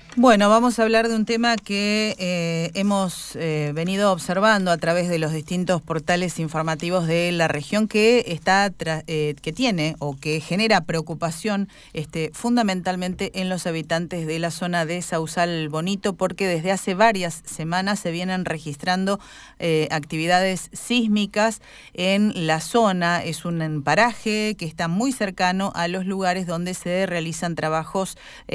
Bueno, vamos a hablar de un tema que hemos venido observando a través de los distintos portales informativos de la región que tiene o que genera preocupación fundamentalmente en los habitantes de la zona de Sausal Bonito, porque desde hace varias semanas se vienen registrando actividades sísmicas en la zona. Es un paraje que está muy cercano a los lugares donde se realizan trabajos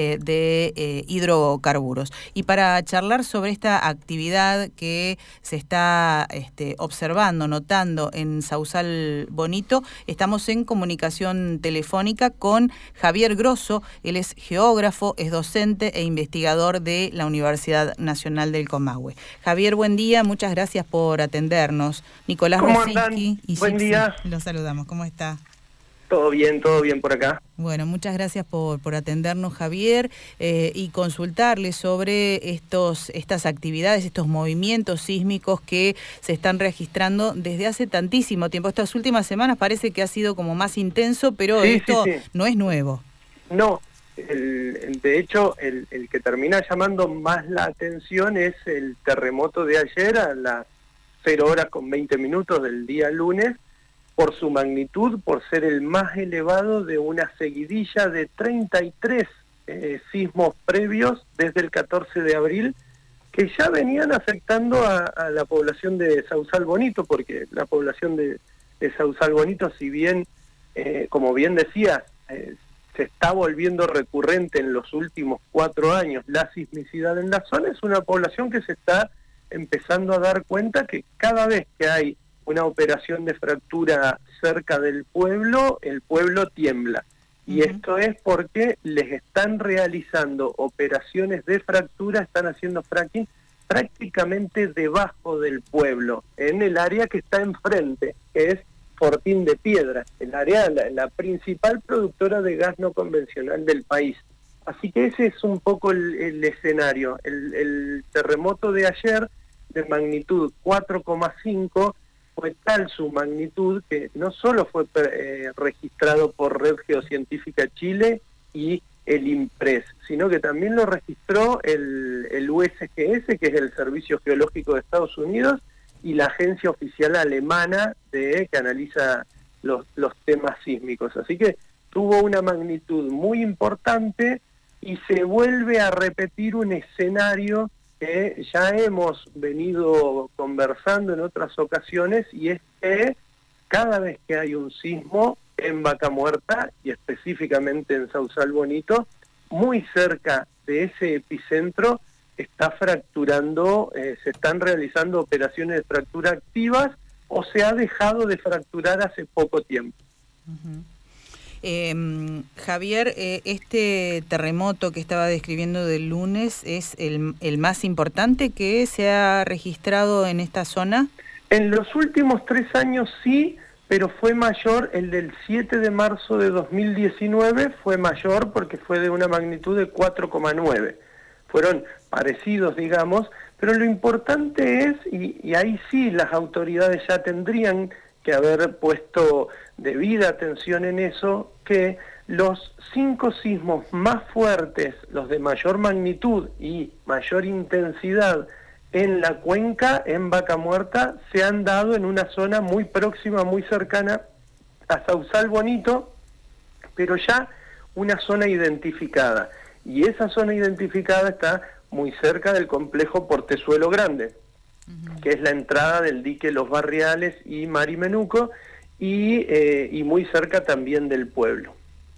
de hidrocarburos. Y para charlar sobre esta actividad que se está observando, notando en Sausal Bonito, estamos en comunicación telefónica con Javier Grosso. Él es geógrafo, es docente e investigador de la Universidad Nacional del Comahue. Javier, buen día, muchas gracias por atendernos. Nicolás ¿Cómo Rosinsky andan? y Buen Gypsy, día. los saludamos. ¿Cómo está? Todo bien por acá. Bueno, muchas gracias por atendernos, Javier, y consultarle sobre estas actividades, estos movimientos sísmicos que se están registrando desde hace tantísimo tiempo. Estas últimas semanas parece que ha sido como más intenso, pero Sí. no es nuevo. No, de hecho, el que termina llamando más la atención es el terremoto de ayer a las 0:20 del día lunes, por su magnitud, por ser el más elevado de una seguidilla de 33 sismos previos desde el 14 de abril, que ya venían afectando a la población de Sausal Bonito, porque la población de Sausal Bonito, si bien, como bien decías, se está volviendo recurrente en los últimos 4 años la sismicidad en la zona, es una población que se está empezando a dar cuenta que cada vez que hay una operación de fractura cerca del pueblo, el pueblo tiembla. Y esto es porque les están realizando operaciones de fractura, están haciendo fracking prácticamente debajo del pueblo, en el área que está enfrente, que es Fortín de Piedra, el área, la principal productora de gas no convencional del país. Así que ese es un poco el escenario. El terremoto de ayer, de magnitud 4,5, fue tal su magnitud que no solo fue registrado por Red Geocientífica Chile y el INPRES, sino que también lo registró el USGS, que es el Servicio Geológico de Estados Unidos, y la agencia oficial alemana que analiza los temas sísmicos. Así que tuvo una magnitud muy importante y se vuelve a repetir un escenario que ya hemos venido conversando en otras ocasiones, y es que cada vez que hay un sismo en Vaca Muerta, y específicamente en Sausal Bonito, muy cerca de ese epicentro está fracturando, se están realizando operaciones de fractura activas, o se ha dejado de fracturar hace poco tiempo. Javier, este terremoto que estaba describiendo del lunes es el más importante que se ha registrado en esta zona. En los últimos 3 años sí, pero fue mayor, el del 7 de marzo de 2019 fue mayor porque fue de una magnitud de 4,9. Fueron parecidos, digamos, pero lo importante es, y ahí sí las autoridades ya tendrían que haber puesto debida atención en eso, que los 5 sismos más fuertes, los de mayor magnitud y mayor intensidad en la cuenca, en Vaca Muerta, se han dado en una zona muy próxima, muy cercana a Sausal Bonito, pero ya una zona identificada. Y esa zona identificada está muy cerca del complejo Portezuelo Grande, que es la entrada del dique Los Barriales y Marimenuco, y muy cerca también del pueblo.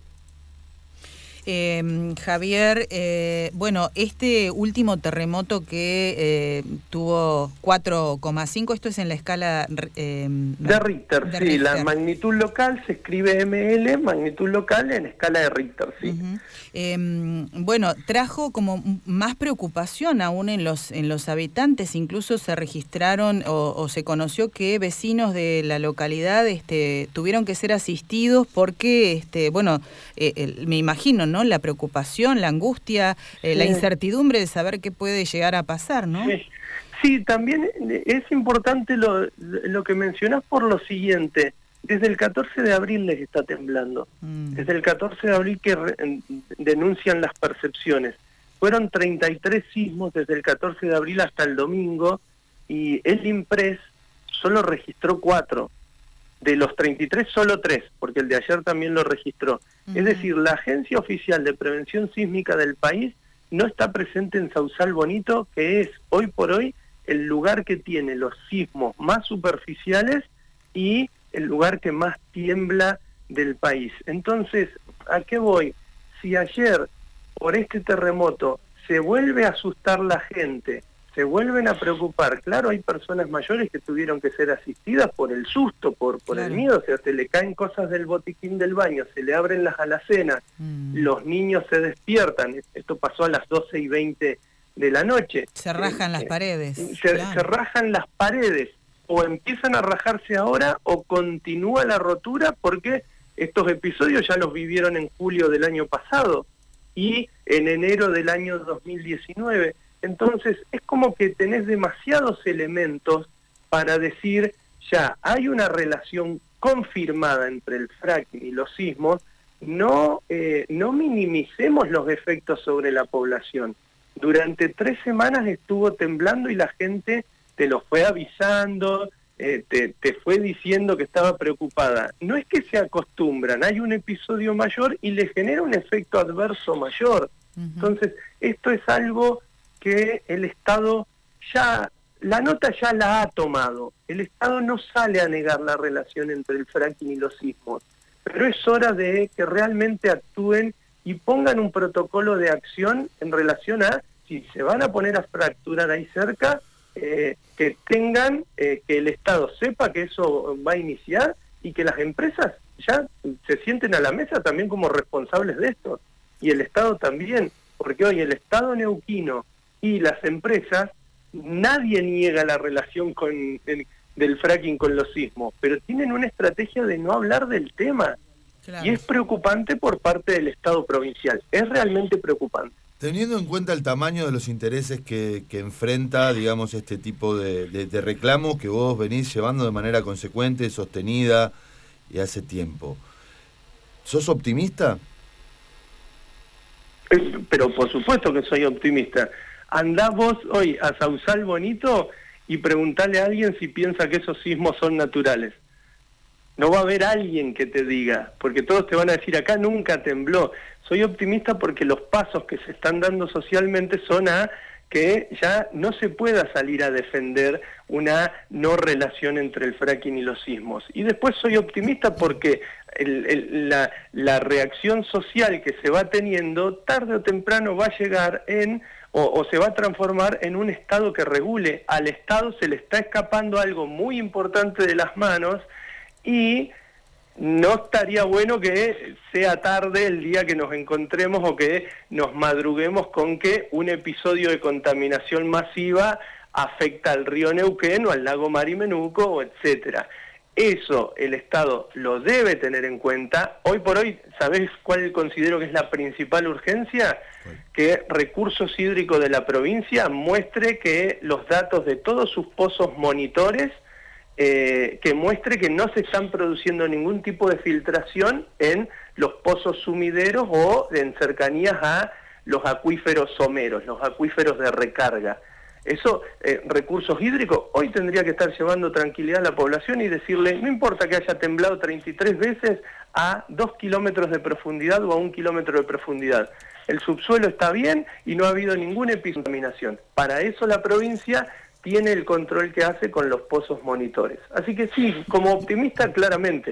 Javier, bueno, este último terremoto que tuvo 4,5, esto es en la escala de Richter, sí, Richter. La magnitud local se escribe ML, magnitud local en escala de Richter, sí. Bueno, trajo como más preocupación aún en los habitantes, incluso se registraron o se conoció que vecinos de la localidad tuvieron que ser asistidos porque, bueno, me imagino, ¿no? La preocupación, la angustia, sí, la incertidumbre de saber qué puede llegar a pasar, ¿no? Sí, sí, también es importante lo que mencionás por lo siguiente. Desde el 14 de abril les está temblando. Desde el 14 de abril que denuncian las percepciones. fueron 33 sismos desde el 14 de abril hasta el domingo, y el INPRES solo registró 4. De los 33, solo 3, porque el de ayer también lo registró. Es decir, la Agencia Oficial de Prevención Sísmica del país no está presente en Sauzal Bonito, que es hoy por hoy el lugar que tiene los sismos más superficiales y el lugar que más tiembla del país. Entonces, ¿a qué voy? Si ayer, por este terremoto, se vuelve a asustar la gente, se vuelven a preocupar, claro, hay personas mayores que tuvieron que ser asistidas por el susto, por el miedo, o sea, se le caen cosas del botiquín del baño, se le abren las alacenas, los niños se despiertan, esto pasó a las 12:20 de la noche. Se rajan las paredes. Se rajan las paredes, o empiezan a rajarse ahora, o continúa la rotura, porque estos episodios ya los vivieron en julio del año pasado, y en enero del año 2019, entonces es como que tenés demasiados elementos para decir, ya, hay una relación confirmada entre el fracking y los sismos, no minimicemos los efectos sobre la población. Durante 3 semanas estuvo temblando y la gente te lo fue avisando, te fue diciendo que estaba preocupada. No es que se acostumbran, hay un episodio mayor y le genera un efecto adverso mayor. Entonces, esto es algo que el Estado ya, la nota ya la ha tomado. El Estado no sale a negar la relación entre el fracking y los sismos, pero es hora de que realmente actúen y pongan un protocolo de acción en relación a, si se van a poner a fracturar ahí cerca, que tengan, que el Estado sepa que eso va a iniciar y que las empresas ya se sienten a la mesa también como responsables de esto. Y el Estado también, porque hoy el Estado neuquino y las empresas, nadie niega la relación del fracking con los sismos, pero tienen una estrategia de no hablar del tema. Claro. Y es preocupante por parte del Estado provincial, es realmente preocupante. Teniendo en cuenta el tamaño de los intereses que enfrenta, digamos, este tipo de reclamos que vos venís llevando de manera consecuente, sostenida y hace tiempo, ¿sos optimista? Pero por supuesto que soy optimista. Andá vos hoy a Sauzal Bonito y preguntale a alguien si piensa que esos sismos son naturales. No va a haber alguien que te diga, porque todos te van a decir, acá nunca tembló. Soy optimista porque los pasos que se están dando socialmente son a que ya no se pueda salir a defender una no relación entre el fracking y los sismos. Y después soy optimista porque la reacción social que se va teniendo, tarde o temprano va a llegar o se va a transformar en un Estado que regule. Al Estado se le está escapando algo muy importante de las manos, y no estaría bueno que sea tarde el día que nos encontremos o que nos madruguemos con que un episodio de contaminación masiva afecta al río Neuquén o al lago Marimenuco, etcétera. Eso el Estado lo debe tener en cuenta. Hoy por hoy, ¿sabés cuál considero que es la principal urgencia? Que Recursos Hídricos de la provincia muestre que los datos de todos sus pozos monitores, que muestre que no se están produciendo ningún tipo de filtración en los pozos sumideros o en cercanías a los acuíferos someros, los acuíferos de recarga. Eso, Recursos Hídricos, hoy tendría que estar llevando tranquilidad a la población y decirle, no importa que haya temblado 33 veces a 2 kilómetros de profundidad o a 1 kilómetro de profundidad. El subsuelo está bien y no ha habido ningún episodio de contaminación. Para eso la provincia tiene el control que hace con los pozos monitores. Así que sí, como optimista, claramente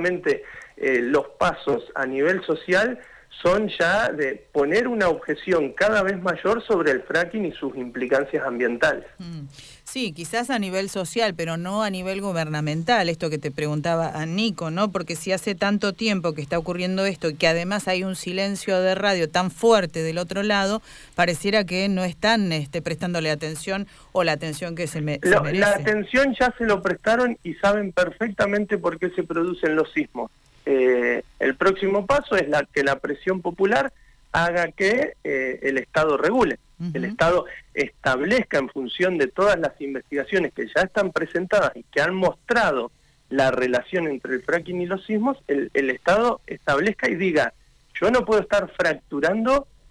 los pasos a nivel social son ya de poner una objeción cada vez mayor sobre el fracking y sus implicancias ambientales. Sí, quizás a nivel social, pero no a nivel gubernamental, esto que te preguntaba a Nico, ¿no? Porque si hace tanto tiempo que está ocurriendo esto y que además hay un silencio de radio tan fuerte del otro lado, pareciera que no están prestándole atención o la atención que se merece. La atención ya se lo prestaron y saben perfectamente por qué se producen los sismos. El próximo paso es que la presión popular haga que el Estado regule. El Estado establezca, en función de todas las investigaciones que ya están presentadas y que han mostrado la relación entre el fracking y los sismos, el Estado establezca y diga, yo no puedo estar fracturando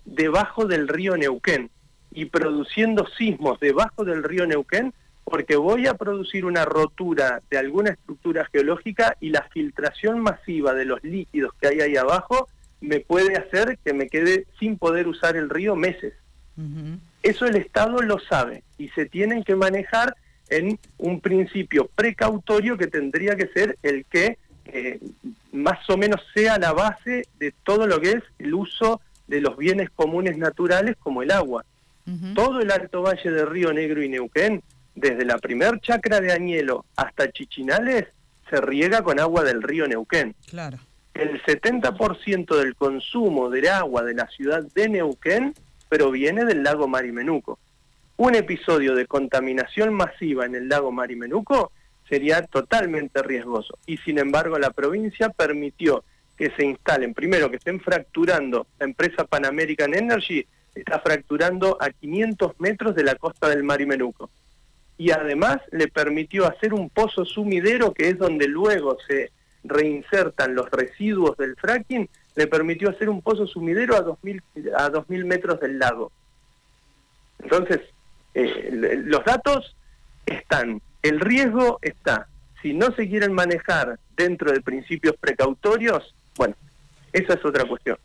debajo del río Neuquén y produciendo sismos debajo del río Neuquén, porque voy a producir una rotura de alguna estructura geológica y la filtración masiva de los líquidos que hay ahí abajo me puede hacer que me quede sin poder usar el río meses. Eso el Estado lo sabe y se tienen que manejar en un principio precautorio que tendría que ser el que más o menos sea la base de todo lo que es el uso de los bienes comunes naturales como el agua. Todo el Alto Valle de Río Negro y Neuquén, desde la primer chacra de Añelo hasta Chichinales, se riega con agua del río Neuquén. Claro. El 70% del consumo de agua de la ciudad de Neuquén proviene del lago Marimenuco. Un episodio de contaminación masiva en el lago Marimenuco sería totalmente riesgoso. Y sin embargo la provincia permitió que se instalen, primero que estén fracturando, la empresa Pan American Energy está fracturando a 500 metros de la costa del Marimenuco. Y además le permitió hacer un pozo sumidero, que es donde luego se reinsertan los residuos del fracking, le permitió hacer un pozo sumidero a 2000 metros del lago. Entonces, los datos están, el riesgo está. Si no se quieren manejar dentro de principios precautorios, bueno, esa es otra cuestión.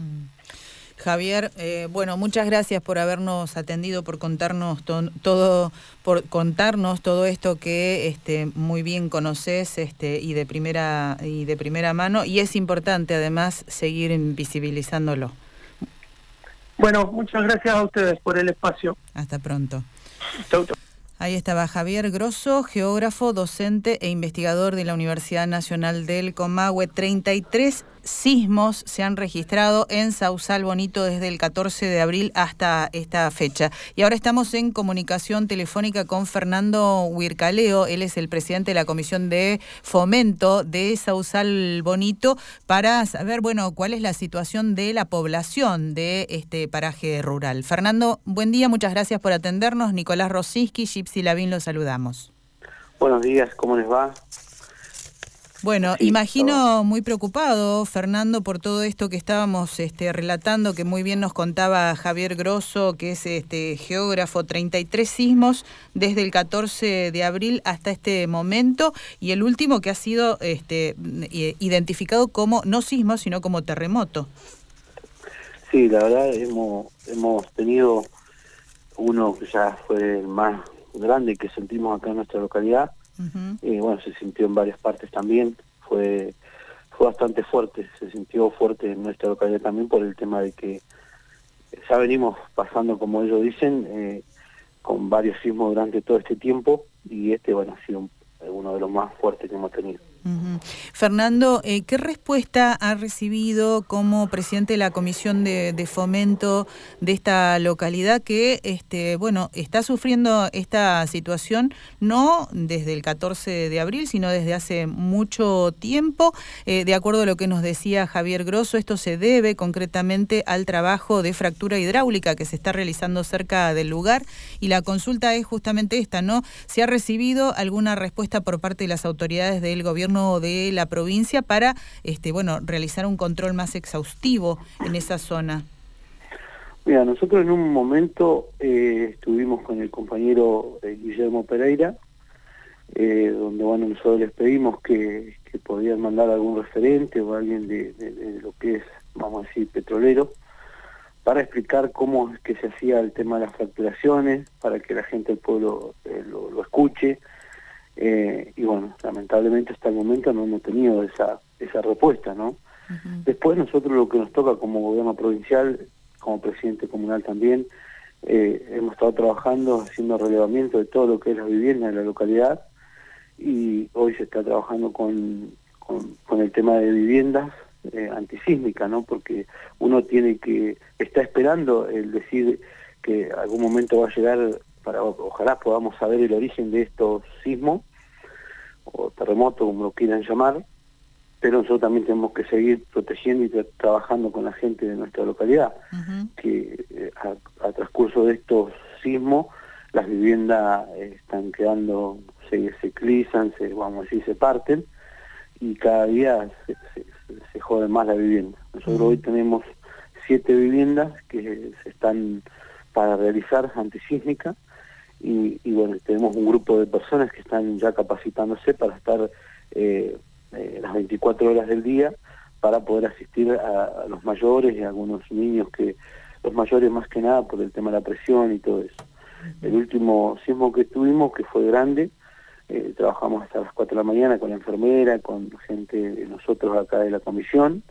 Javier, bueno, muchas gracias por habernos atendido, por contarnos todo esto que muy bien conoces y de primera mano, y es importante además seguir visibilizándolo. Bueno, muchas gracias a ustedes por el espacio. Hasta pronto. Chau, chau. Ahí estaba Javier Grosso, geógrafo, docente e investigador de la Universidad Nacional del Comahue. 33 sismos se han registrado en Sausal Bonito desde el 14 de abril hasta esta fecha. Y ahora estamos en comunicación telefónica con Fernando Huircaleo. Él es el presidente de la Comisión de Fomento de Sausal Bonito, para saber, bueno, cuál es la situación de la población de este paraje rural. Fernando, buen día, muchas gracias por atendernos. Nicolás Rosiski, Gypsy Lavín, los saludamos. Buenos días, ¿cómo les va? Bueno, sí, imagino muy preocupado, Fernando, por todo esto que estábamos relatando, que muy bien nos contaba Javier Grosso, que es geógrafo. 33 sismos desde el 14 de abril hasta este momento, y el último que ha sido identificado como no sismo, sino como terremoto. Sí, la verdad hemos tenido uno que ya fue el más grande que sentimos acá en nuestra localidad. Bueno, se sintió en varias partes también, fue bastante fuerte, se sintió fuerte en nuestra localidad también por el tema de que ya venimos pasando, como ellos dicen, con varios sismos durante todo este tiempo, y bueno, ha sido uno de los más fuertes que hemos tenido. Fernando, ¿qué respuesta ha recibido como presidente de la Comisión de Fomento de esta localidad que está sufriendo esta situación no desde el 14 de abril, sino desde hace mucho tiempo? De acuerdo a lo que nos decía Javier Grosso, esto se debe concretamente al trabajo de fractura hidráulica que se está realizando cerca del lugar, y la consulta es justamente esta, ¿no? ¿Se ha recibido alguna respuesta por parte de las autoridades del gobierno de la provincia para realizar un control más exhaustivo en esa zona? Mira, nosotros en un momento estuvimos con el compañero Guillermo Pereira, donde nosotros les pedimos que podían mandar algún referente o alguien de lo que es, vamos a decir, petrolero, para explicar cómo es que se hacía el tema de las fracturaciones, para que la gente del pueblo lo escuche. Y bueno, lamentablemente hasta el momento no hemos tenido esa respuesta, ¿no? Después nosotros lo que nos toca como gobierno provincial, como presidente comunal también, hemos estado trabajando, haciendo relevamiento de todo lo que es la vivienda en la localidad, y hoy se está trabajando con el tema de viviendas antisísmicas, ¿no? Porque uno está esperando el decir que algún momento va a llegar, ojalá podamos saber el origen de estos sismos o terremotos, como lo quieran llamar, pero nosotros también tenemos que seguir protegiendo y trabajando con la gente de nuestra localidad, que a transcurso de estos sismos las viviendas están quedando, se clizan, se parten, y cada día se jode más la vivienda. Nosotros hoy tenemos 7 viviendas que se están para realizar antisísmica, y bueno, tenemos un grupo de personas que están ya capacitándose para estar las 24 horas del día para poder asistir a los mayores y a algunos niños, que los mayores más que nada por el tema de la presión y todo eso. El último sismo que tuvimos, que fue grande, trabajamos hasta las 4 de la mañana con la enfermera, con gente de nosotros acá de la comisión,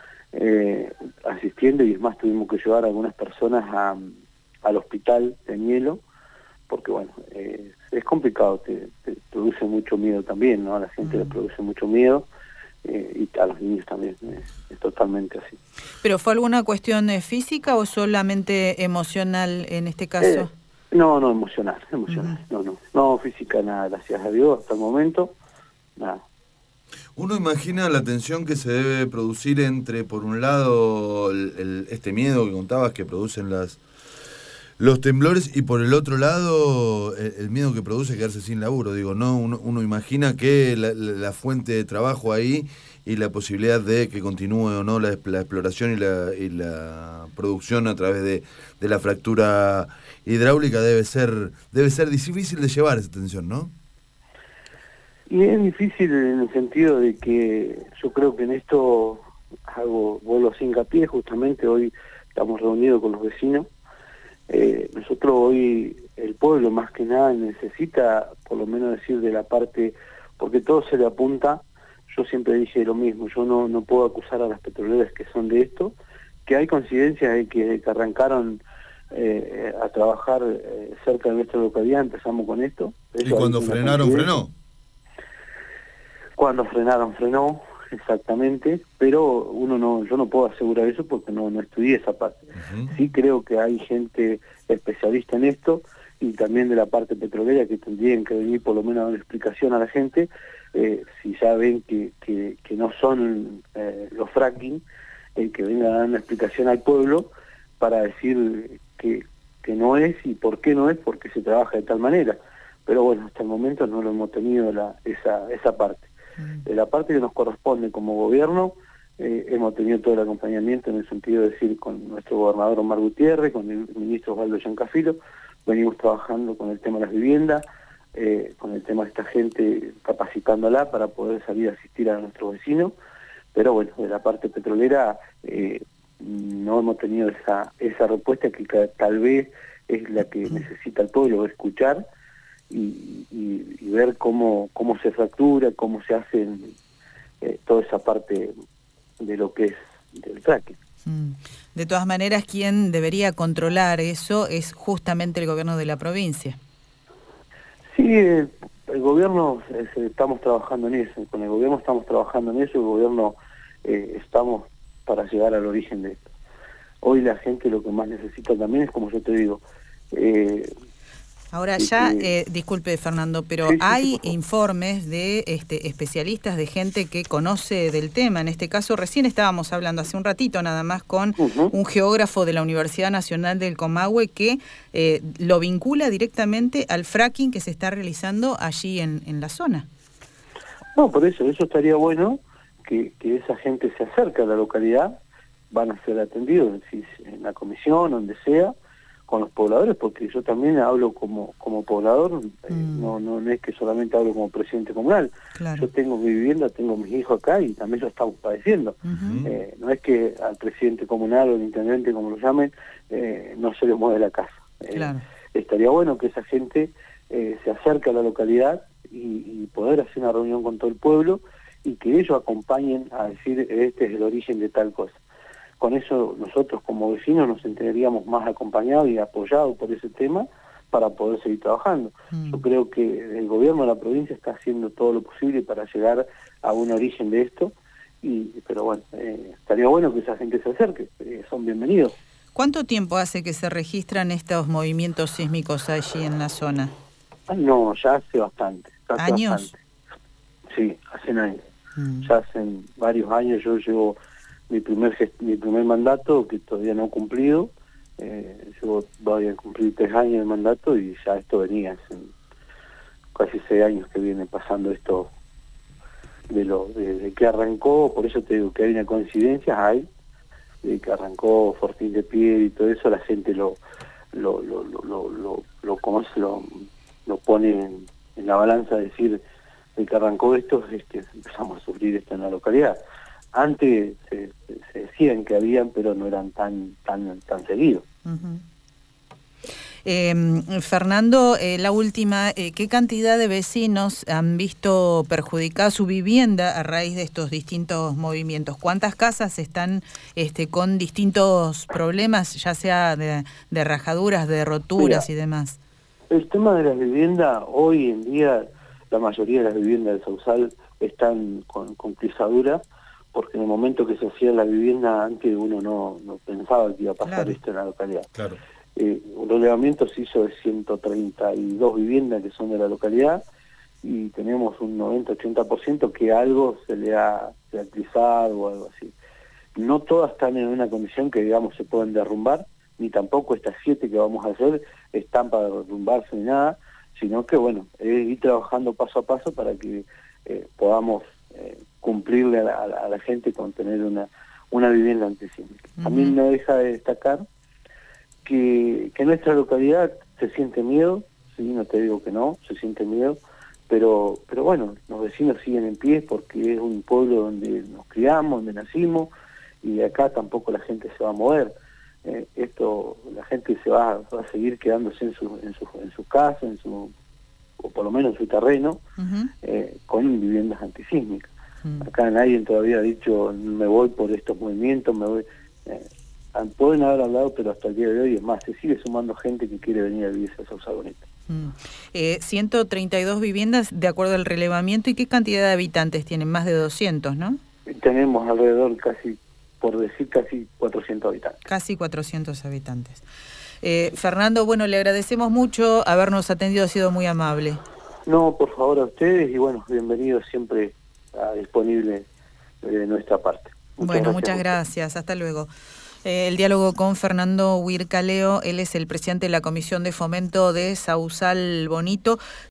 asistiendo, y es más, tuvimos que llevar a algunas personas al hospital de Nielo, porque bueno, es complicado, te produce mucho miedo también, ¿no? A la gente le produce mucho miedo, y a los niños también, es totalmente así. ¿Pero fue alguna cuestión física o solamente emocional en este caso? No, emocional, no, física nada, gracias a Dios, hasta el momento, nada. Uno imagina la tensión que se debe producir entre, por un lado, este miedo que contabas que producen los temblores, y por el otro lado el miedo que produce quedarse sin laburo. Digo, no, uno imagina que la fuente de trabajo ahí y la posibilidad de que continúe o no la exploración y la producción a través de la fractura hidráulica debe ser difícil de llevar esa tensión, ¿no? Y es difícil en el sentido de que yo creo que en esto vuelvo sin hincapié. Justamente hoy estamos reunidos con los vecinos. Nosotros hoy, el pueblo más que nada necesita, por lo menos decir de la parte, porque todo se le apunta. Yo siempre dije lo mismo, yo no puedo acusar a las petroleras que son de esto, que hay coincidencias de que arrancaron a trabajar cerca de nuestra localidad, empezamos con esto. Y cuando frenaron, frenó. Cuando frenaron, frenó, exactamente, pero yo no puedo asegurar eso porque no estudié esa parte. Sí creo que hay gente especialista en esto, y también de la parte petrolera, que tendrían que venir por lo menos a dar una explicación a la gente, si ya ven que no son los fracking, que vengan a dar una explicación al pueblo para decir que no es, y por qué no es, porque se trabaja de tal manera. Pero bueno, hasta el momento no lo hemos tenido esa parte. De la parte que nos corresponde como gobierno, hemos tenido todo el acompañamiento, en el sentido de decir, con nuestro gobernador Omar Gutiérrez, con el ministro Osvaldo Giancafilo, venimos trabajando con el tema de las viviendas, con el tema de esta gente, capacitándola para poder salir a asistir a nuestros vecinos. Pero bueno, de la parte petrolera no hemos tenido esa respuesta que tal vez es la que necesita el pueblo, escuchar y ver cómo se fractura, cómo se hace toda esa parte de lo que es del fracking. De todas maneras, quien debería controlar eso es justamente el gobierno de la provincia. Sí, el gobierno, estamos trabajando en eso, con el gobierno estamos trabajando en eso, el gobierno estamos para llegar al origen de esto. Hoy la gente lo que más necesita también es, como yo te digo, ahora ya, disculpe Fernando, pero hay informes de especialistas, de gente que conoce del tema. En este caso, recién estábamos hablando hace un ratito nada más con un geógrafo de la Universidad Nacional del Comahue que lo vincula directamente al fracking que se está realizando allí en la zona. No, por eso estaría bueno que esa gente se acerque a la localidad, van a ser atendidos en la comisión, donde sea, con los pobladores, porque yo también hablo como poblador, no es que solamente hablo como presidente comunal. Claro. Yo tengo mi vivienda, tengo mis hijos acá y también lo estamos padeciendo. No es que al presidente comunal o al intendente, como lo llamen, no se le mueve la casa. Claro. Estaría bueno que esa gente se acerque a la localidad y poder hacer una reunión con todo el pueblo y que ellos acompañen a decir este es el origen de tal cosa. Con eso nosotros como vecinos nos sentiríamos más acompañados y apoyados por ese tema para poder seguir trabajando. Yo creo que el gobierno de la provincia está haciendo todo lo posible para llegar a un origen de esto, pero bueno, estaría bueno que esa gente se acerque, son bienvenidos. ¿Cuánto tiempo hace que se registran estos movimientos sísmicos allí en la zona? No, ya hace bastante. ¿Años? Bastante. Sí, hace años. Ya hacen varios años. Yo llevo mi primer mandato, que todavía no he cumplido. Voy a cumplir 3 años de mandato y ya esto venía hace casi 6 años que viene pasando esto de que arrancó. Por eso te digo que hay una coincidencia, de que arrancó Fortín de Pie y todo eso, la gente lo pone en la balanza, de decir, de que arrancó esto, es que empezamos a sufrir esto en la localidad. Antes se decían que habían, pero no eran tan seguidos. Uh-huh. Fernando, la última, ¿qué cantidad de vecinos han visto perjudicada su vivienda a raíz de estos distintos movimientos? ¿Cuántas casas están con distintos problemas, ya sea de rajaduras, de roturas? Mira, y demás? El tema de las viviendas, hoy en día la mayoría de las viviendas de Sausal están con pisadura, porque en el momento que se hacía la vivienda, antes uno no pensaba que iba a pasar esto en la localidad. Claro. Un relevamiento se hizo de 132 viviendas que son de la localidad, y tenemos un 90-80% que algo se le ha pisado o algo así. No todas están en una condición que, digamos, se pueden derrumbar, ni tampoco estas 7 que vamos a hacer están para derrumbarse ni nada, sino que, bueno, es ir trabajando paso a paso para que podamos cumplirle a la gente con tener una vivienda antisísmica. Uh-huh. A mí no deja de destacar que en nuestra localidad se siente miedo, sí, no te digo que no, se siente miedo, pero bueno, los vecinos siguen en pie porque es un pueblo donde nos criamos, donde nacimos, y acá tampoco la gente se va a mover. La gente se va a seguir quedándose en su casa, o por lo menos en su terreno, uh-huh, con viviendas antisísmicas. Uh-huh. Acá nadie todavía ha dicho, me voy por estos movimientos, me voy... pueden haber hablado, pero hasta el día de hoy, es más, se sigue sumando gente que quiere venir a vivirse a Sausal Bonito. 132 viviendas de acuerdo al relevamiento. ¿Y qué cantidad de habitantes tienen? Más de 200, ¿no? Tenemos alrededor, casi 400 habitantes. Casi 400 habitantes. Fernando, bueno, le agradecemos mucho habernos atendido, ha sido muy amable. No, por favor, a ustedes, y bueno, bienvenidos siempre, disponible de nuestra parte. Muchas gracias. Hasta luego. El diálogo con Fernando Huircaleo, él es el presidente de la Comisión de Fomento de Sausal Bonito.